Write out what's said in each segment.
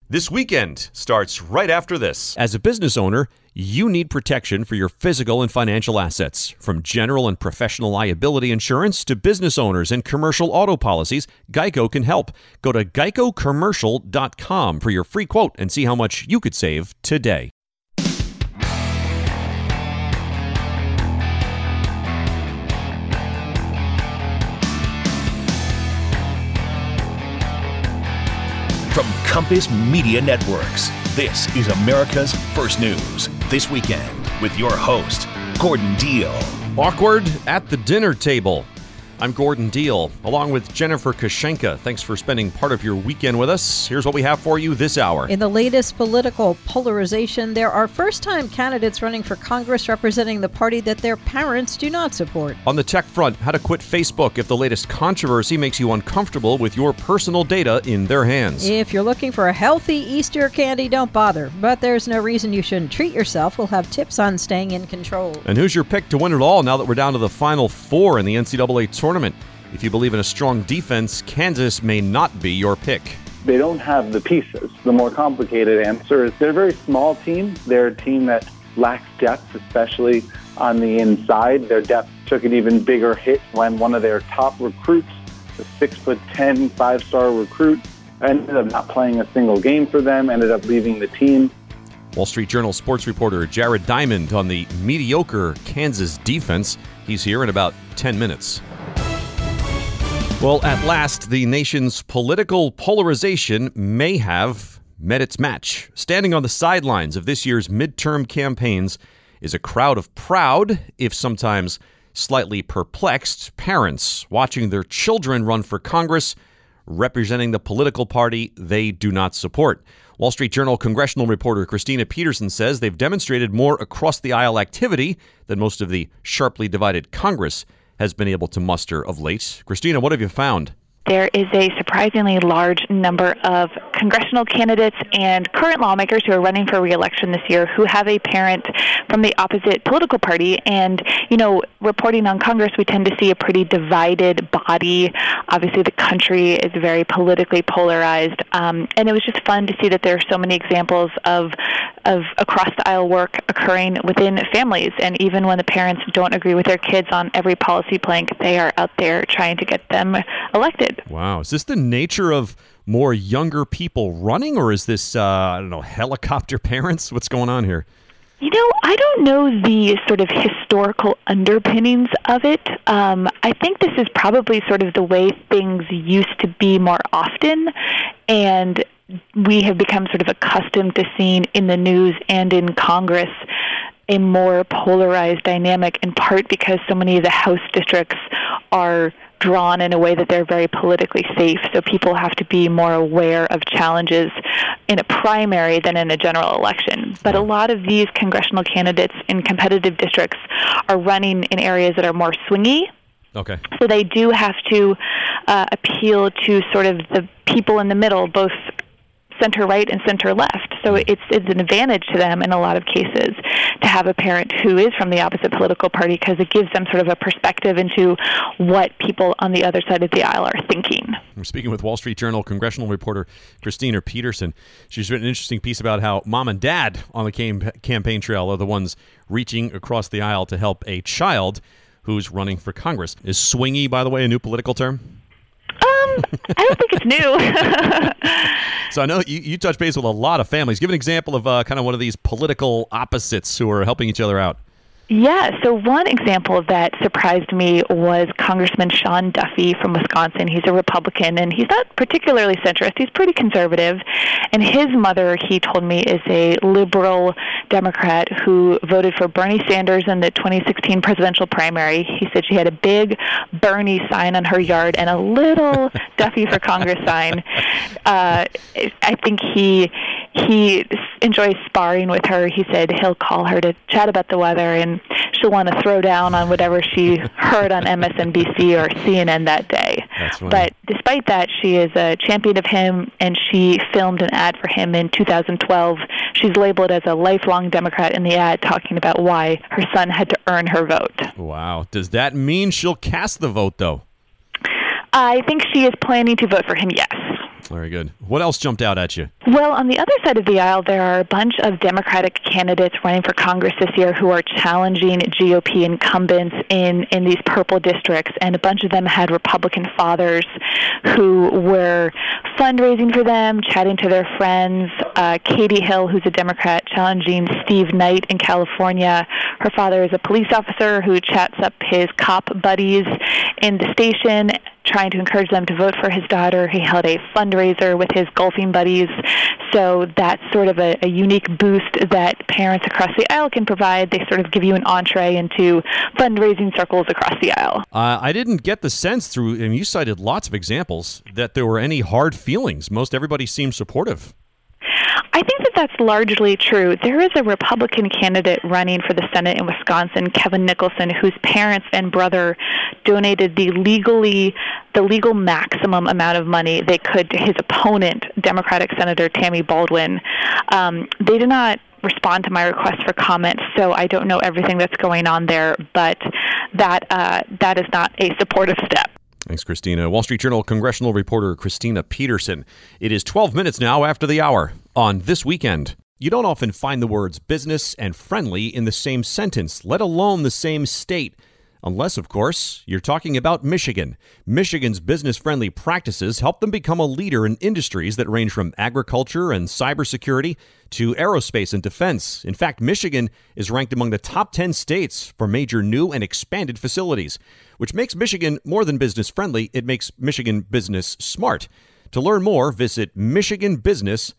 This weekend starts right after this. As a business owner, you need protection for your physical and financial assets. From general and professional liability insurance to business owners and commercial auto policies, Geico can help. Go to geicocommercial.com for your free quote and see how much you could save today. From Compass Media Networks, this is America's First News. This weekend with your host, Gordon Deal. Awkward at the dinner table. I'm Gordon Deal, along with Jennifer Kashenka. Thanks for spending part of your weekend with us. Here's what we have for you this hour. In the latest political polarization, there are first-time candidates running for Congress representing the party that their parents do not support. On the tech front, how to quit Facebook if the latest controversy makes you uncomfortable with your personal data in their hands. If you're looking for a healthy Easter candy, don't bother. But there's no reason you shouldn't treat yourself. We'll have tips on staying in control. And who's your pick to win it all now that we're down to the Final Four in the NCAA tournament? If you believe in a strong defense, Kansas may not be your pick. They don't have the pieces. The more complicated answer is they're a very small team. They're a team that lacks depth, especially on the inside. Their depth took an even bigger hit when one of their top recruits, the 6'10", five-star recruit, ended up not playing a single game for them, ended up leaving the team. Wall Street Journal sports reporter Jared Diamond on the mediocre Kansas defense. He's here in about 10 minutes. Well, at last, the nation's political polarization may have met its match. Standing on the sidelines of this year's midterm campaigns is a crowd of proud, if sometimes slightly perplexed, parents watching their children run for Congress, representing the political party they do not support. Wall Street Journal congressional reporter Christina Peterson says they've demonstrated more across-the-aisle activity than most of the sharply divided Congress has been able to muster of late. Christina, what have you found? There is a surprisingly large number of congressional candidates and current lawmakers who are running for re-election this year who have a parent from the opposite political party. And, reporting on Congress, we tend to see a pretty divided body. Obviously, the country is very politically polarized. And it was just fun to see that there are so many examples of across-the-aisle work occurring within families. And even when the parents don't agree with their kids on every policy plank, they are out there trying to get them elected. Wow. Is this the nature of more younger people running, or is this, helicopter parents? What's going on here? I don't know the sort of historical underpinnings of it. I think this is probably sort of the way things used to be more often, and we have become sort of accustomed to seeing in the news and in Congress a more polarized dynamic, in part because so many of the House districts are drawn in a way that they're very politically safe, so people have to be more aware of challenges in a primary than in a general election. But a lot of these congressional candidates in competitive districts are running in areas that are more swingy. Okay. So they do have to appeal to sort of the people in the middle, both center-right and center-left. So it's an advantage to them in a lot of cases to have a parent who is from the opposite political party, because it gives them sort of a perspective into what people on the other side of the aisle are thinking. We're speaking with Wall Street Journal congressional reporter Christina Peterson. She's written an interesting piece about how mom and dad on the campaign trail are the ones reaching across the aisle to help a child who's running for Congress. Is swingy, by the way, a new political term? I don't think it's new. So I know you touch base with a lot of families. Give an example of kind of one of these political opposites who are helping each other out. Yeah, so one example that surprised me was Congressman Sean Duffy from Wisconsin. He's a Republican, and he's not particularly centrist. He's pretty conservative. And his mother, he told me, is a liberal Democrat who voted for Bernie Sanders in the 2016 presidential primary. He said she had a big Bernie sign on her yard and a little Duffy for Congress sign. I think he enjoys sparring with her. He said he'll call her to chat about the weather, and she'll want to throw down on whatever she heard on MSNBC or CNN that day. But despite that, she is a champion of him, and she filmed an ad for him in 2012. She's labeled as a lifelong Democrat in the ad, talking about why her son had to earn her vote. Wow. Does that mean she'll cast the vote, though? I think she is planning to vote for him, yes. Very good. What else jumped out at you? Well, on the other side of the aisle, there are a bunch of Democratic candidates running for Congress this year who are challenging GOP incumbents in these purple districts, and a bunch of them had Republican fathers who were fundraising for them, chatting to their friends. Katie Hill, who's a Democrat, challenging Steve Knight in California. Her father is a police officer who chats up his cop buddies in the station, trying to encourage them to vote for his daughter. He held a fundraiser with his golfing buddies. So that's sort of a unique boost that parents across the aisle can provide. They sort of give you an entree into fundraising circles across the aisle. I didn't get the sense through, and you cited lots of examples, that there were any hard feelings. Most everybody seemed supportive. I think that that's largely true. There is a Republican candidate running for the Senate in Wisconsin, Kevin Nicholson, whose parents and brother donated the legal maximum amount of money they could to his opponent, Democratic Senator Tammy Baldwin. They did not respond to my request for comment, so I don't know everything that's going on there, but that is not a supportive step. Thanks, Christina. Wall Street Journal congressional reporter Christina Peterson. It is 12 minutes now after the hour on This Weekend. You don't often find the words business and friendly in the same sentence, let alone the same state. Unless, of course, you're talking about Michigan. Michigan's business-friendly practices help them become a leader in industries that range from agriculture and cybersecurity to aerospace and defense. In fact, Michigan is ranked among the top 10 states for major new and expanded facilities, which makes Michigan more than business-friendly. It makes Michigan business smart. To learn more, visit michiganbusiness.org.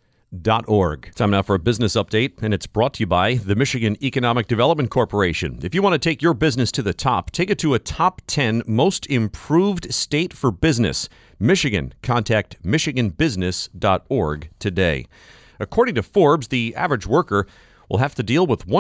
Time now for a business update, and it's brought to you by the Michigan Economic Development Corporation. If you want to take your business to the top, take it to a top 10 most improved state for business. Michigan. Contact michiganbusiness.org today. According to Forbes, the average worker will have to deal with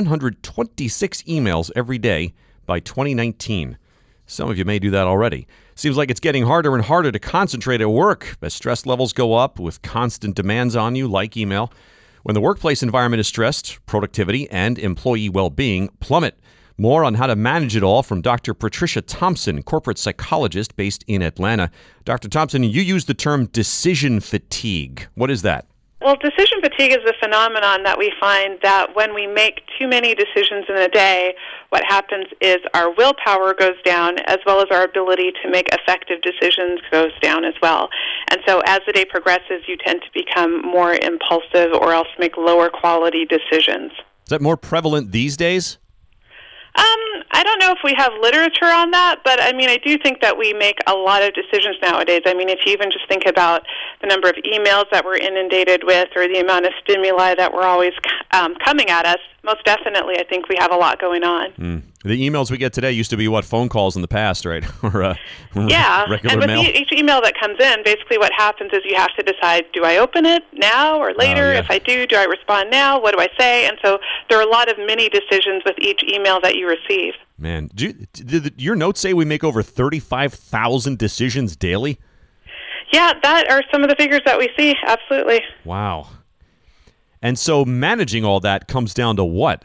126 emails every day by 2019. Some of you may do that already. Seems like it's getting harder and harder to concentrate at work as stress levels go up with constant demands on you, like email. When the workplace environment is stressed, productivity and employee well-being plummet. More on how to manage it all from Dr. Patricia Thompson, corporate psychologist based in Atlanta. Dr. Thompson, you use the term decision fatigue. What is that? Well, decision fatigue is a phenomenon that we find that when we make too many decisions in a day, what happens is our willpower goes down as well as our ability to make effective decisions goes down as well. And so as the day progresses, you tend to become more impulsive or else make lower quality decisions. Is that more prevalent these days? I don't know if we have literature on that, but I mean, I do think that we make a lot of decisions nowadays. I mean, if you even just think about the number of emails that we're inundated with or the amount of stimuli that were always coming at us, most definitely I think we have a lot going on. The emails we get today used to be, phone calls in the past, right? Or yeah, regular and with mail. each email that comes in, basically what happens is you have to decide, do I open it now or later? Oh, yeah. If I do I respond now? What do I say? And so there are a lot of mini decisions with each email that you receive. Man, did your notes say we make over 35,000 decisions daily? Yeah, that are some of the figures that we see, absolutely. Wow. And so managing all that comes down to what?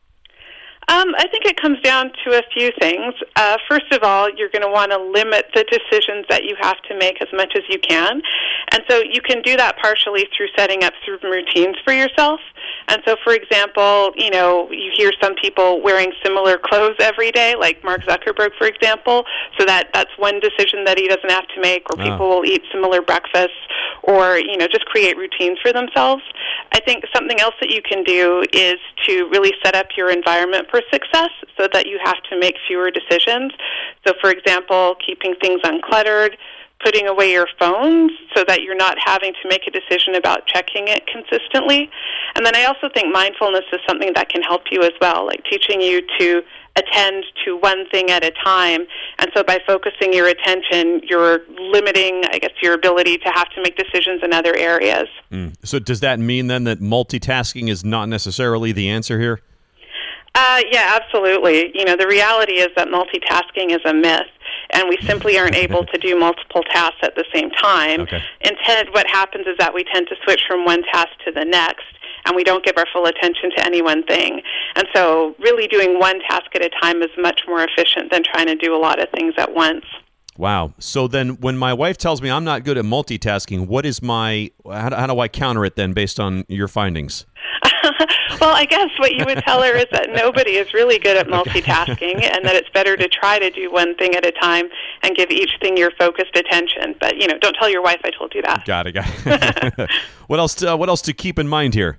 I think it comes down to a few things. First of all, you're going to want to limit the decisions that you have to make as much as you can. And so you can do that partially through setting up some routines for yourself. And so, for example, you hear some people wearing similar clothes every day, like Mark Zuckerberg, for example. So that's one decision that he doesn't have to make, or people will eat similar breakfasts, or, just create routines for themselves. I think something else that you can do is to really set up your environment for success so that you have to make fewer decisions. So, for example, keeping things uncluttered, putting away your phones so that you're not having to make a decision about checking it consistently. And then I also think mindfulness is something that can help you as well, like teaching you to attend to one thing at a time. And so by focusing your attention, you're limiting, your ability to have to make decisions in other areas. So does that mean then that multitasking is not necessarily the answer here? Yeah, absolutely. The reality is that multitasking is a myth, and we simply aren't able to do multiple tasks at the same time. Okay. Instead, what happens is that we tend to switch from one task to the next, and we don't give our full attention to any one thing. And so really doing one task at a time is much more efficient than trying to do a lot of things at once. Wow. So then when my wife tells me I'm not good at multitasking, how do I counter it then based on your findings? Well, I guess what you would tell her is that nobody is really good at multitasking and that it's better to try to do one thing at a time and give each thing your focused attention. But, don't tell your wife I told you that. Got it. What else to keep in mind here?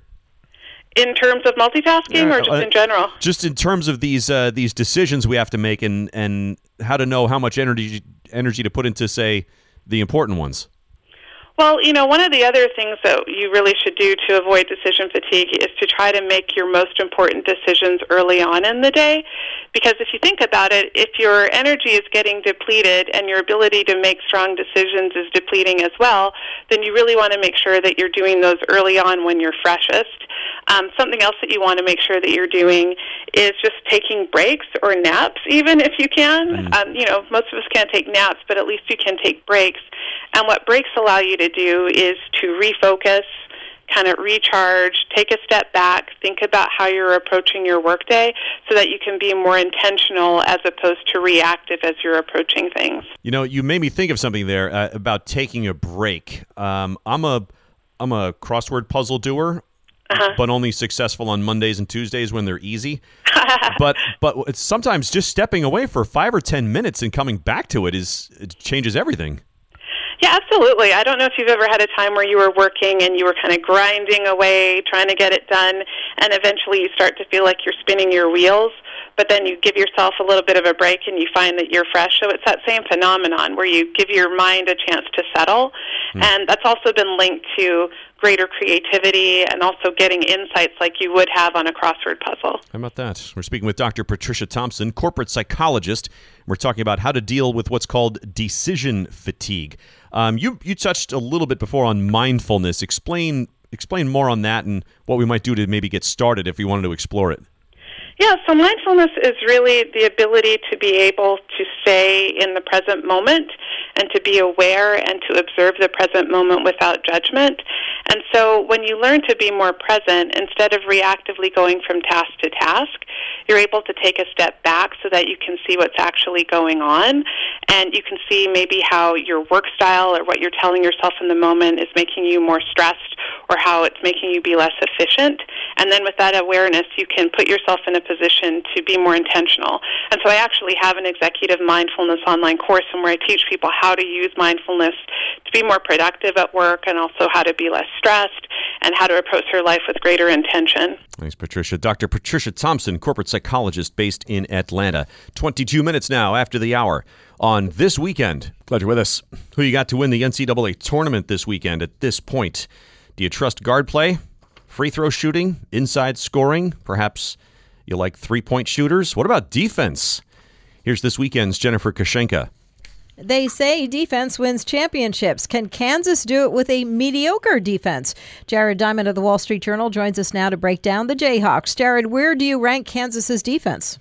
In terms of multitasking or just in general? Just in terms of these decisions we have to make and how to know how much energy to put into, say, the important ones. Well, one of the other things that you really should do to avoid decision fatigue is to try to make your most important decisions early on in the day. Because if you think about it, if your energy is getting depleted and your ability to make strong decisions is depleting as well, then you really want to make sure that you're doing those early on when you're freshest. Something else that you want to make sure that you're doing is just taking breaks or naps, even if you can. Most of us can't take naps, but at least you can take breaks. And what breaks allow you to do is to refocus, kind of recharge, take a step back, think about how you're approaching your workday so that you can be more intentional as opposed to reactive as you're approaching things. You made me think of something there about taking a break. I'm a crossword puzzle doer. But only successful on Mondays and Tuesdays when they're easy. But it's sometimes just stepping away for 5 or 10 minutes and coming back to it changes everything. Yeah, absolutely. I don't know if you've ever had a time where you were working and you were kind of grinding away, trying to get it done, and eventually you start to feel like you're spinning your wheels, but then you give yourself a little bit of a break and you find that you're fresh. So it's that same phenomenon where you give your mind a chance to settle, and that's also been linked to greater creativity and also getting insights like you would have on a crossword puzzle. How about that? We're speaking with Dr. Patricia Thompson, corporate psychologist. We're talking about how to deal with what's called decision fatigue. You touched a little bit before on mindfulness. Explain more on that and what we might do to maybe get started if we wanted to explore it. Yeah, so mindfulness is really the ability to be able to stay in the present moment and to be aware and to observe the present moment without judgment. And so when you learn to be more present, instead of reactively going from task to task, you're able to take a step back so that you can see what's actually going on, and you can see maybe how your work style or what you're telling yourself in the moment is making you more stressed or how it's making you be less efficient. And then with that awareness, you can put yourself in a position to be more intentional. And so I actually have an executive mindfulness online course where I teach people how to use mindfulness to be more productive at work and also how to be less stressed and how to approach their life with greater intention. Thanks, Patricia. Dr. Patricia Thompson, corporate psychologist based in Atlanta. 22 minutes now after the hour on This Weekend. Glad you're with us. Who you got to win the NCAA tournament this weekend at this point? Do you trust guard play, free throw shooting, inside scoring? Perhaps you like three-point shooters? What about defense? Here's This Weekend's Jennifer Kashenka. They say defense wins championships. Can Kansas do it with a mediocre defense? Jared Diamond of the Wall Street Journal joins us now to break down the Jayhawks. Jared, where do you rank Kansas's defense?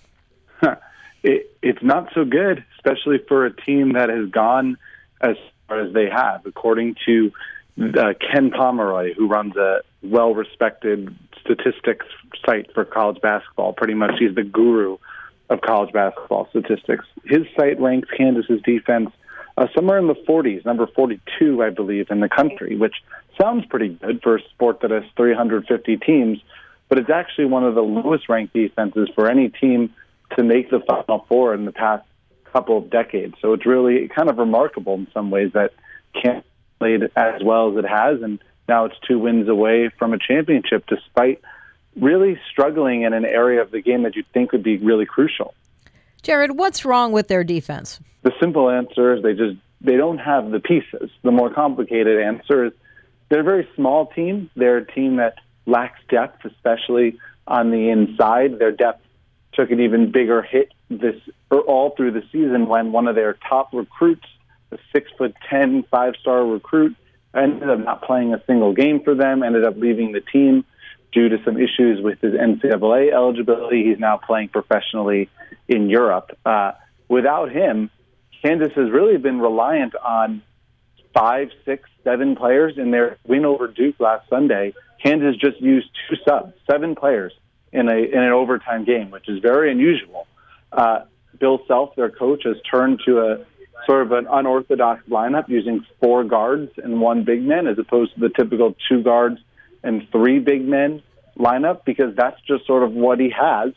It's not so good, especially for a team that has gone as far as they have. According to Ken Pomeroy, who runs a well-respected statistics site for college basketball, pretty much he's the guru of college basketball statistics. His site ranks Kansas's defense somewhere in the 40s, number 42, I believe, in the country, which sounds pretty good for a sport that has 350 teams, but it's actually one of the lowest-ranked defenses for any team to make the Final Four in the past couple of decades. So it's really kind of remarkable in some ways that Kansas played as well as it has, and now it's 2 wins away from a championship despite really struggling in an area of the game that you'd think would be really crucial. Jared, what's wrong with their defense? The simple answer is they don't have the pieces. The more complicated answer is they're a very small team. They're a team that lacks depth, especially on the inside. Their depth took an even bigger hit all through the season when one of their top recruits, a 6'10", 5-star recruit, ended up not playing a single game for them, ended up leaving the team due to some issues with his NCAA eligibility. He's now playing professionally in Europe. Without him, Kansas has really been reliant on 5, 6, 7 players. In their win over Duke last Sunday, Kansas just used 2 subs, 7 players in an overtime game, which is very unusual. Bill Self, their coach, has turned to a sort of an unorthodox lineup using 4 guards and 1 big man as opposed to the typical 2 guards and 3 big men lineup, because that's just sort of what he has.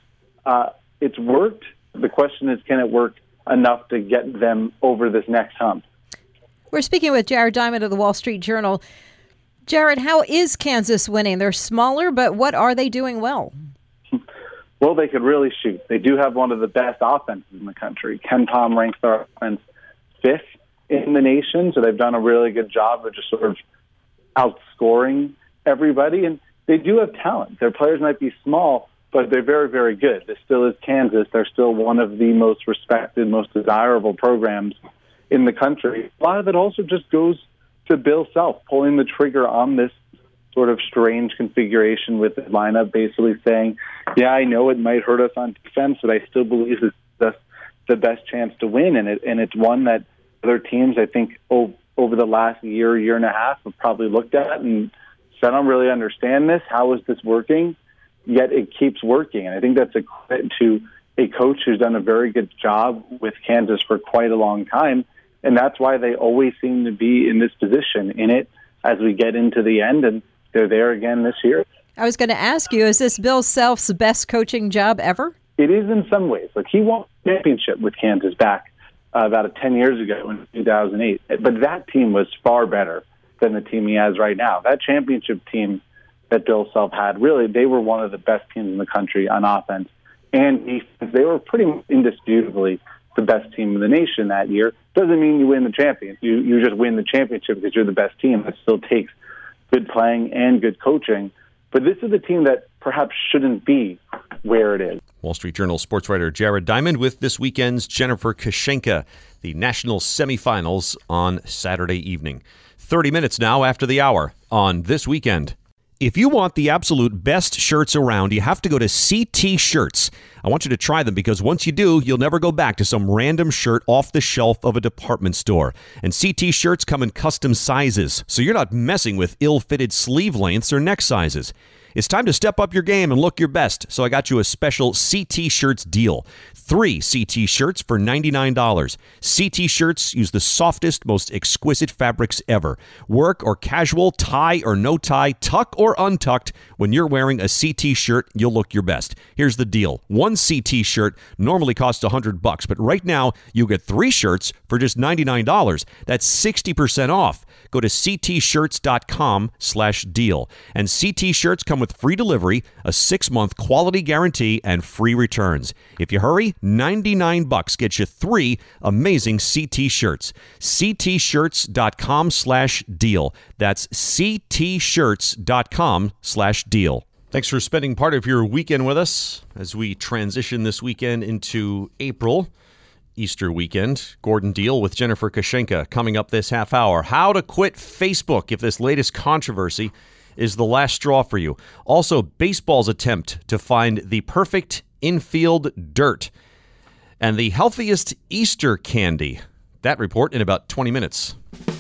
It's worked. The question is, can it work enough to get them over this next hump? We're speaking with Jared Diamond of the Wall Street Journal. Jared, how is Kansas winning? They're smaller, but what are they doing well? Well, they could really shoot. They do have one of the best offenses in the country. Ken Pom ranks their offense 5th in the nation, so they've done a really good job of just sort of outscoring everybody. And they do have talent. Their players might be small, but they're very, very good. This still is Kansas. They're still one of the most respected, most desirable programs in the country. A lot of it also just goes to Bill Self pulling the trigger on this sort of strange configuration with the lineup, basically saying, yeah, I know it might hurt us on defense, but I still believe it's the best chance to win. And it's one that other teams, I think, over the last year and a half have probably looked at and said, I don't really understand this. How is this working? Yet it keeps working. And I think that's a credit to a coach who's done a very good job with Kansas for quite a long time. And that's why they always seem to be in this position in it as we get into the end, and they're there again this year. I was going to ask you, is this Bill Self's best coaching job ever? It is in some ways. Like, he won a championship with Kansas back about 10 years ago in 2008. But that team was far better than the team he has right now. That championship team that Bill Self had, really, they were one of the best teams in the country on offense and defense. They were pretty indisputably the best team in the nation that year. Doesn't mean you win the championship. You just win the championship because you're the best team. That still takes good playing and good coaching. But this is a team that perhaps shouldn't be where it is. Wall Street Journal sports writer Jared Diamond with this weekend's Jennifer Kushenka, the national semifinals on Saturday evening. 30 minutes now after the hour on This Weekend. If you want the absolute best shirts around, you have to go to CT Shirts. I want you to try them because once you do, you'll never go back to some random shirt off the shelf of a department store. And CT Shirts come in custom sizes, so you're not messing with ill-fitted sleeve lengths or neck sizes. It's time to step up your game and look your best, so I got you a special CT Shirts deal. 3 CT shirts for $99. CT Shirts use the softest, most exquisite fabrics ever. Work or casual, tie or no tie, tuck or untucked, when you're wearing a CT shirt, you'll look your best. Here's the deal. 1 CT shirt normally costs $100, but right now you get 3 shirts for just $99. That's 60% off. Go to ctshirts.com/deal. And CT Shirts come with free delivery, a 6-month quality guarantee, and free returns. If you hurry, $99 gets you 3 amazing CT shirts. ctshirts.com/deal. That's ctshirts.com/deal. Thanks for spending part of your weekend with us as we transition this weekend into April. Easter weekend. Gordon Deal with Jennifer Kushenka coming up this half hour. How to quit Facebook if this latest controversy is the last straw for you. Also, baseball's attempt to find the perfect infield dirt. And the healthiest Easter candy. That report in about 20 minutes.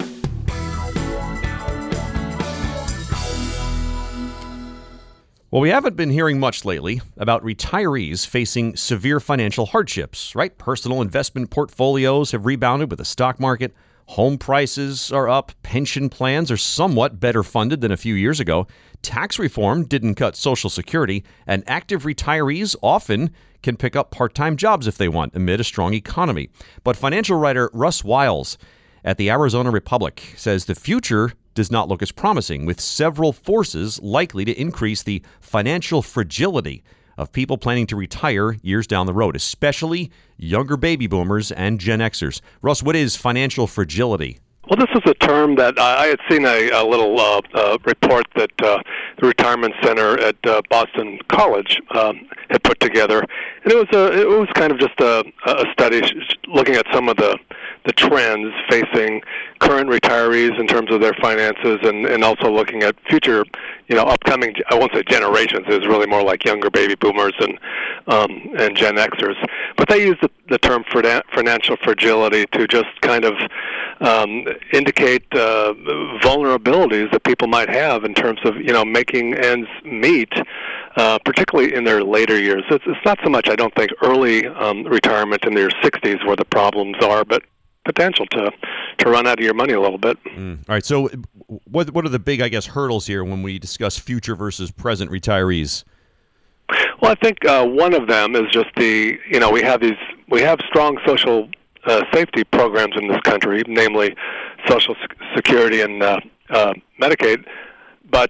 Well, we haven't been hearing much lately about retirees facing severe financial hardships, right? Personal investment portfolios have rebounded with the stock market. Home prices are up. Pension plans are somewhat better funded than a few years ago. Tax reform didn't cut Social Security, and active retirees often can pick up part-time jobs if they want amid a strong economy. But financial writer Russ Wiles at the Arizona Republic says the future does not look as promising, with several forces likely to increase the financial fragility of people planning to retire years down the road, especially younger baby boomers and Gen Xers. Russ, what is financial fragility? Well, this is a term that I had seen a little report that the Retirement Center at Boston College had put together, and it was kind of just a study looking at some of the trends facing current retirees in terms of their finances, and also looking at future, upcoming, I won't say generations, it was really more like younger baby boomers and Gen Xers. But they use the term financial fragility to just kind of indicate vulnerabilities that people might have in terms of, making ends meet, particularly in their later years. It's not so much, I don't think, early retirement in their 60s where the problems are, but potential to run out of your money a little bit. All right. So, what are the big, I guess, hurdles here when we discuss future versus present retirees? Well, I think one of them is just we have strong social safety programs in this country, namely Social Security and Medicaid, but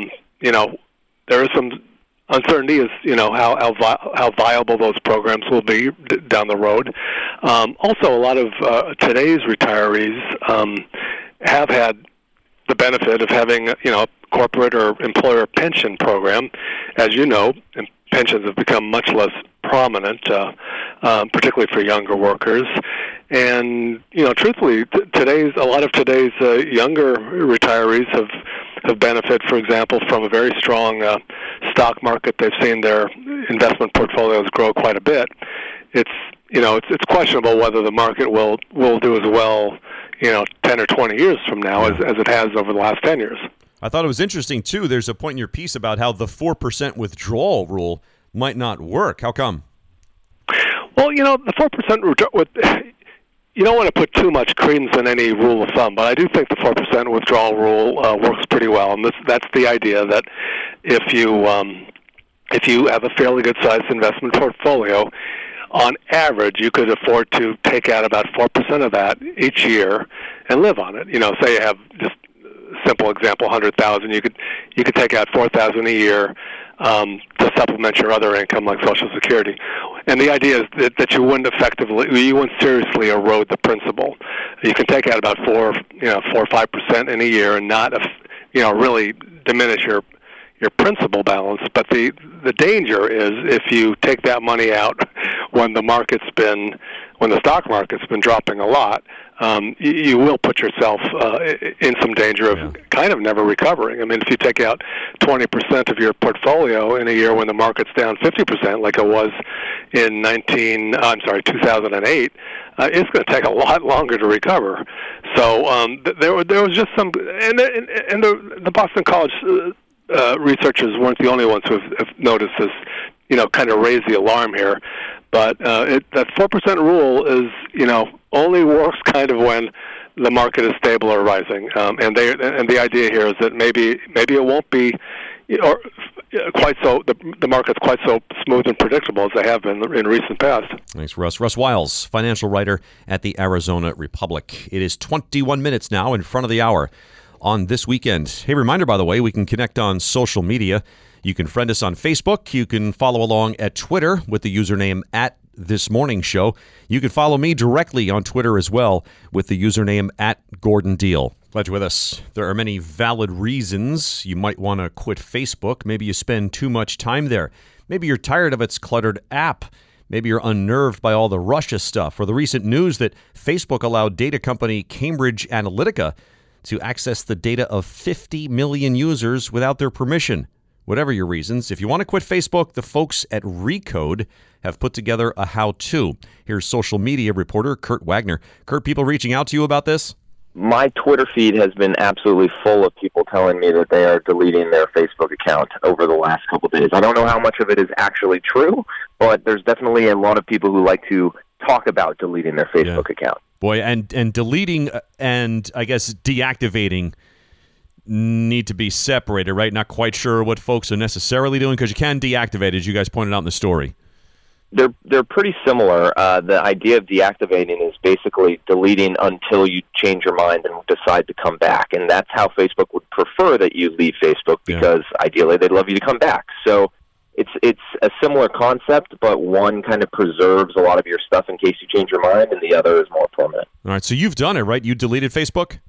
there is some uncertainty as how viable those programs will be down the road. Also, a lot of today's retirees have had the benefit of having a corporate or employer pension program. As you know, pensions have become much less prominent, particularly for younger workers. And truthfully, a lot of today's younger retirees have benefited, for example, from a very strong stock market. They've seen their investment portfolios grow quite a bit. It's questionable whether the market will do as well 10 or 20 years from now as it has over the last 10 years. I thought it was interesting, too. There's a point in your piece about how the 4% withdrawal rule might not work. How come? Well, the 4% you don't want to put too much credence in any rule of thumb, but I do think the 4% withdrawal rule works pretty well. And that's the idea that if you have a fairly good-sized investment portfolio, on average, you could afford to take out about 4% of that each year and live on it. Say you have just simple example, $100,000. You could take out $4,000 a year to supplement your other income, like Social Security. And the idea is that you wouldn't seriously erode the principal. You can take out about 4 or 5% in a year and not really diminish your principal balance. But the danger is if you take that money out when the stock market's been dropping a lot, you will put yourself in some danger of kind of never recovering. I mean, if you take out 20% of your portfolio in a year when the market's down 50%, like it was in 2008, it's going to take a lot longer to recover. So there was just some, and the Boston College researchers weren't the only ones who have noticed this, kind of raised the alarm here. But that 4% rule is, only works kind of when the market is stable or rising. And the idea here is that maybe it won't be, quite so the market's quite so smooth and predictable as they have been in recent past. Thanks, Russ. Russ Wiles, financial writer at the Arizona Republic. It is 21 minutes now in front of the hour on This Weekend. Hey, reminder, by the way, we can connect on social media. You can friend us on Facebook. You can follow along at Twitter with the username @ThisMorningShow. You can follow me directly on Twitter as well with the username @GordonDeal. Glad you're with us. There are many valid reasons you might want to quit Facebook. Maybe you spend too much time there. Maybe you're tired of its cluttered app. Maybe you're unnerved by all the Russia stuff or the recent news that Facebook allowed data company Cambridge Analytica to access the data of 50 million users without their permission. Whatever your reasons, if you want to quit Facebook, the folks at Recode have put together a how-to. Here's social media reporter Kurt Wagner. Kurt, people reaching out to you about this? My Twitter feed has been absolutely full of people telling me that they are deleting their Facebook account over the last couple of days. I don't know how much of it is actually true, but there's definitely a lot of people who like to talk about deleting their Facebook account. Boy, and deleting and, I guess, deactivating need to be separated, right? Not quite sure what folks are necessarily doing, because you can deactivate, as you guys pointed out in the story. They're pretty similar. The idea of deactivating is basically deleting until you change your mind and decide to come back, and that's how Facebook would prefer that you leave Facebook, because ideally they'd love you to come back. So it's a similar concept, but one kind of preserves a lot of your stuff in case you change your mind, and the other is more permanent. All right, so you've done it, right? You deleted Facebook?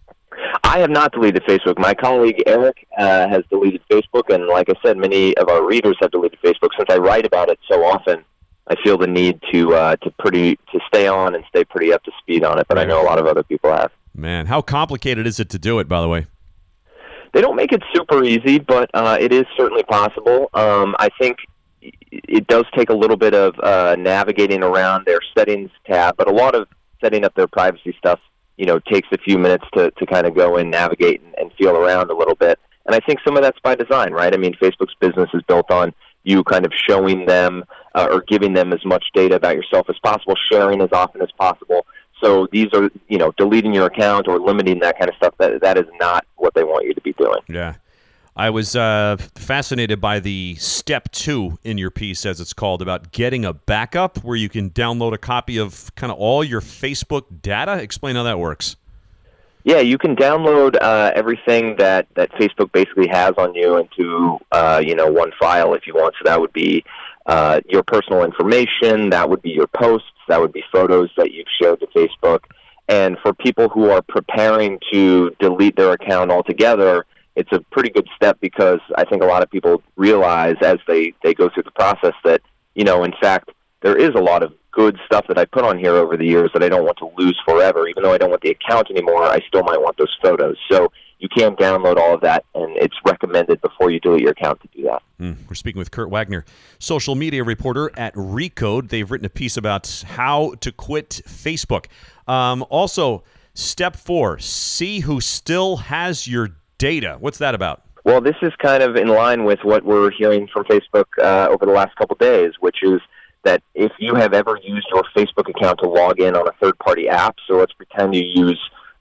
I have not deleted Facebook. My colleague Eric has deleted Facebook, and like I said, many of our readers have deleted Facebook. Since I write about it so often, I feel the need to stay on and stay pretty up to speed on it, but I know a lot of other people have. Man, how complicated is it to do it, by the way? They don't make it super easy, but it is certainly possible. I think it does take a little bit of navigating around their settings tab, but a lot of setting up their privacy stuff, takes a few minutes to kind of go and navigate and feel around a little bit. And I think some of that's by design, right? I mean, Facebook's business is built on you kind of showing them or giving them as much data about yourself as possible, sharing as often as possible. So these are, deleting your account or limiting that kind of stuff. That is not what they want you to be doing. Yeah. I was fascinated by the step 2 in your piece, as it's called, about getting a backup where you can download a copy of kind of all your Facebook data. Explain how that works. Yeah, you can download everything that Facebook basically has on you into one file if you want. So that would be your personal information, that would be your posts, that would be photos that you've shared to Facebook. And for people who are preparing to delete their account altogether, it's a pretty good step, because I think a lot of people realize as they go through the process that, in fact, there is a lot of good stuff that I put on here over the years that I don't want to lose forever. Even though I don't want the account anymore, I still might want those photos. So you can download all of that, and it's recommended before you delete your account to do that. We're speaking with Kurt Wagner, social media reporter at Recode. They've written a piece about how to quit Facebook. Also, step 4, see who still has your data. What's that about? Well, this is kind of in line with what we're hearing from Facebook over the last couple of days, which is that if you have ever used your Facebook account to log in on a third-party app, so let's pretend you use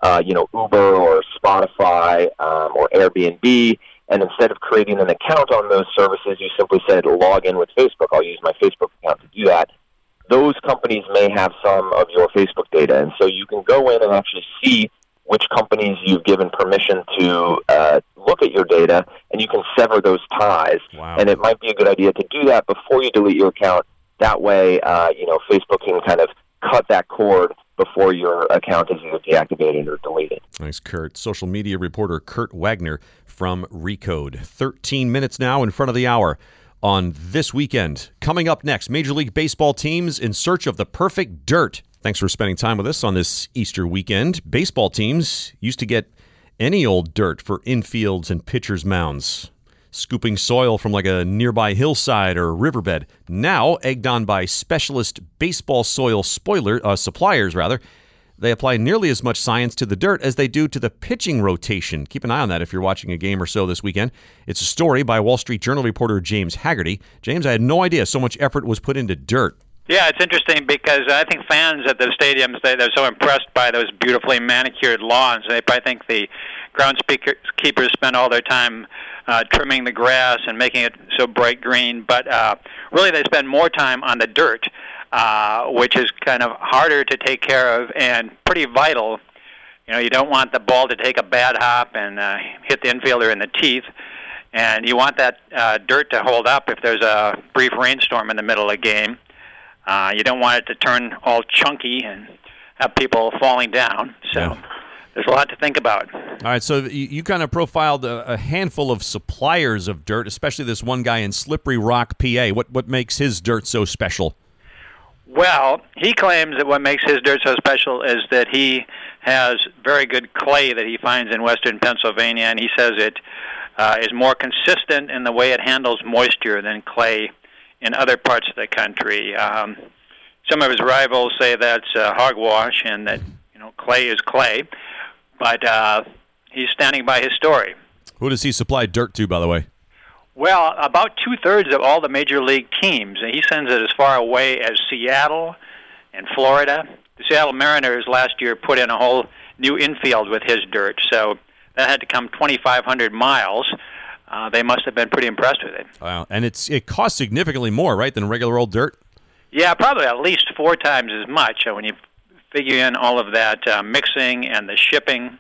Uber or Spotify or Airbnb, and instead of creating an account on those services, you simply said log in with Facebook. I'll use my Facebook account to do that. Those companies may have some of your Facebook data, and so you can go in and actually see which companies you've given permission to look at your data, and you can sever those ties. Wow. And it might be a good idea to do that before you delete your account. That way, Facebook can kind of cut that cord before your account is either deactivated or deleted. Thanks, Kurt. Social media reporter Kurt Wagner from Recode. 13 minutes now in front of the hour on This Weekend. Coming up next, Major League Baseball teams in search of the perfect dirt. Thanks for spending time with us on this Easter weekend. Baseball teams used to get any old dirt for infields and pitchers' mounds, scooping soil from like a nearby hillside or riverbed. Now, egged on by specialist baseball soil suppliers, they apply nearly as much science to the dirt as they do to the pitching rotation. Keep an eye on that if you're watching a game or so this weekend. It's a story by Wall Street Journal reporter James Haggerty. James, I had no idea so much effort was put into dirt. Yeah, it's interesting because I think fans at the stadiums, they're so impressed by those beautifully manicured lawns. They probably think the groundskeepers spend all their time trimming the grass and making it so bright green, but really they spend more time on the dirt, which is kind of harder to take care of and pretty vital. You don't want the ball to take a bad hop and hit the infielder in the teeth, and you want that dirt to hold up if there's a brief rainstorm in the middle of a game. You don't want it to turn all chunky and have people falling down. So there's a lot to think about. All right, so you kind of profiled a handful of suppliers of dirt, especially this one guy in Slippery Rock, PA. What makes his dirt so special? Well, he claims that what makes his dirt so special is that he has very good clay that he finds in western Pennsylvania, and he says it is more consistent in the way it handles moisture than clay in other parts of the country. Some of his rivals say that's hogwash and that clay is clay, but he's standing by his story. Who does he supply dirt to, by the way? Well, about 2/3 of all the major league teams. He sends it as far away as Seattle and Florida. The Seattle Mariners last year put in a whole new infield with his dirt, so that had to come 2,500 miles. They must have been pretty impressed with it. Wow, and it costs significantly more, right, than regular old dirt? Yeah, probably at least 4 times as much when you figure in all of that mixing and the shipping.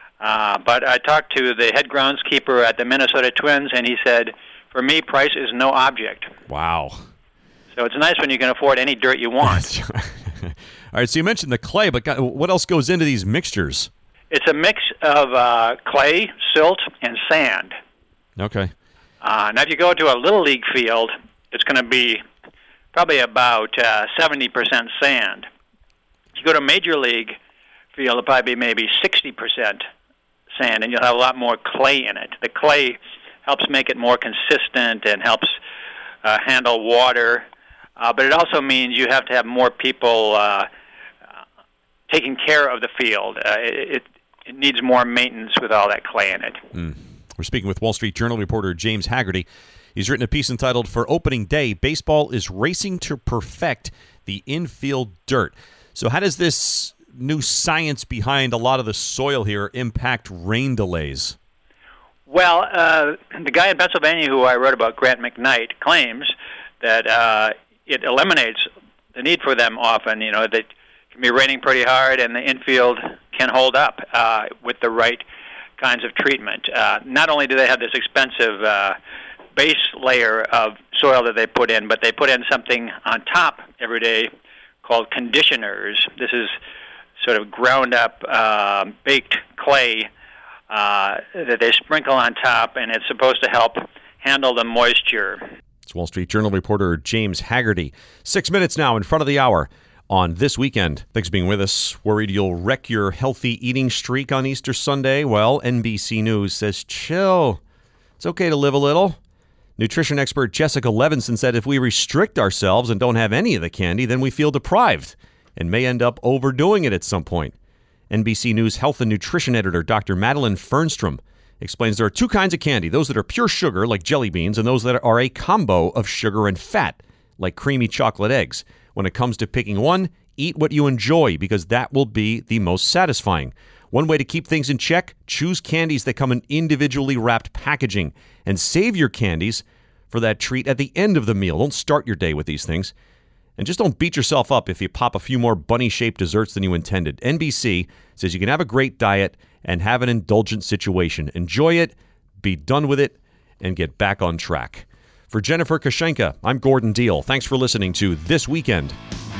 But I talked to the head groundskeeper at the Minnesota Twins, and he said, for me, price is no object. Wow. So it's nice when you can afford any dirt you want. All right, so you mentioned the clay, but what else goes into these mixtures? It's a mix of clay, silt, and sand. Okay. Now, if you go to a Little League field, it's going to be probably about 70% sand. If you go to a Major League field, it'll probably be maybe 60% sand, and you'll have a lot more clay in it. The clay helps make it more consistent and helps handle water, but it also means you have to have more people taking care of the field. It needs more maintenance with all that clay in it. We're speaking with Wall Street Journal reporter James Haggerty. He's written a piece entitled, For Opening Day, Baseball is Racing to Perfect the Infield Dirt. So how does this new science behind a lot of the soil here impact rain delays? Well, the guy in Pennsylvania who I wrote about, Grant McKnight, claims that it eliminates the need for them often. They can be raining pretty hard, and the infield can hold up with the right kinds of treatment. Not only do they have this expensive base layer of soil that they put in, but they put in something on top every day called conditioners. This is sort of ground up baked clay that they sprinkle on top, and it's supposed to help handle the moisture. It's Wall Street Journal reporter James Haggerty. 6 minutes now in front of the hour on This Weekend. Thanks for being with us. Worried you'll wreck your healthy eating streak on Easter Sunday? Well, NBC News says chill. It's okay to live a little. Nutrition expert Jessica Levinson said if we restrict ourselves and don't have any of the candy, then we feel deprived and may end up overdoing it at some point. NBC News health and nutrition editor Dr. Madeline Fernstrom explains there are two kinds of candy, those that are pure sugar, like jelly beans, and those that are a combo of sugar and fat, like creamy chocolate eggs. When it comes to picking one, eat what you enjoy, because that will be the most satisfying. One way to keep things in check, choose candies that come in individually wrapped packaging, and save your candies for that treat at the end of the meal. Don't start your day with these things. And just don't beat yourself up if you pop a few more bunny-shaped desserts than you intended. NBC says you can have a great diet and have an indulgent situation. Enjoy it, be done with it, and get back on track. For Jennifer Kashenka, I'm Gordon Deal. Thanks for listening to This Weekend.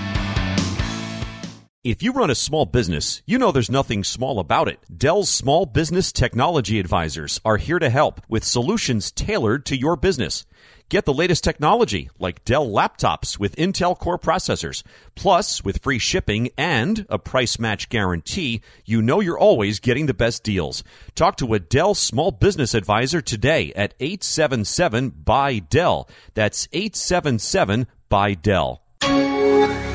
If you run a small business, you know there's nothing small about it. Dell's Small Business Technology Advisors are here to help with solutions tailored to your business. Get the latest technology like Dell laptops with Intel Core processors. Plus, with free shipping and a price match guarantee, you know you're always getting the best deals. Talk to a Dell Small Business Advisor today at 877-BUY-DELL. That's 877-BUY-DELL.